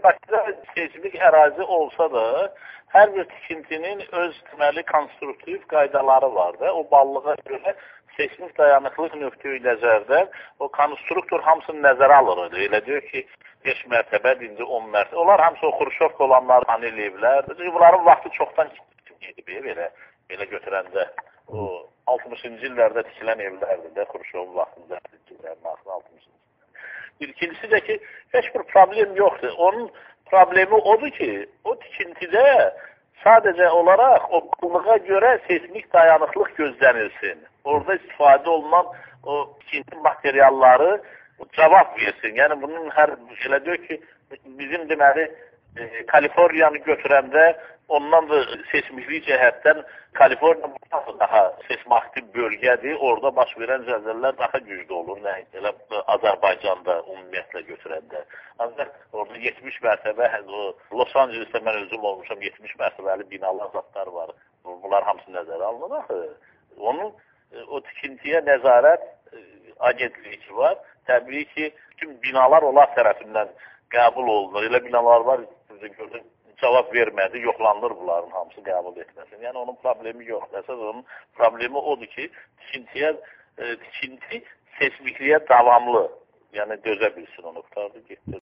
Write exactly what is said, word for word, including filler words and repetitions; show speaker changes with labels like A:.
A: Bakıda seçilik ərazi olsa da, hər bir tikintinin öz deməli konstruktiv qaydaları var da. O ballığa görə seçilik dayanıqlıq nöqteyi nəzərdən o konstruktor hamısını nəzərə alır. Elə deyir ki, beş mərtəbə, indi on mərtəbə. Onlar hamısı o Xruşov olanlar, panel evlər. Bunların vaxtı çoxdan idi belə, belə götürəndə. O altmışıncı illərdə tikilən evlərdir də, Xruşovun vaxtında tikilən altmışıncı. İkincisi də ki, heç bir problem yoxdur. Onun problemi odur ki, o tikintidə sadəcə olaraq o ballığa görə seismik dayanıqlıq gözlənilsin. Orada istifadə olunan o tikinti materialları cavab versin. Yəni bunun hər elə deyir ki, bizim deməli e, Kaliforniyanı götürəndə ondan da seismiklik cəhətdən Kaliforniya daha seismaktiv bölgədir. Orada baş verən zəlzələlər daha güclü olur. Nə, elə Azərbaycanda ümumiyyətlə götürəndə. Ancaq orada yetmiş mərtəbə, Los Angelesdə mən özüm olmuşam, yetmiş mərtəbəli binalar zatlar var. Bunlar hamısı nəzərə alınır. Onun o tikintiyə nəzarət agentliyi var. Təbii ki, bütün binalar onlar tərəfindən qəbul olunur. Elə binalar var, gördüm, cavab vermədi, yoxlanılır bunların hamısı qəbul etməsin. Yəni onun problemi yoxdur. Əsas onun problemi odur ki, tikintiyə, e, tikinti seismikliyə davamlı, yəni dözə bilsin onu. Qutardı, getdi.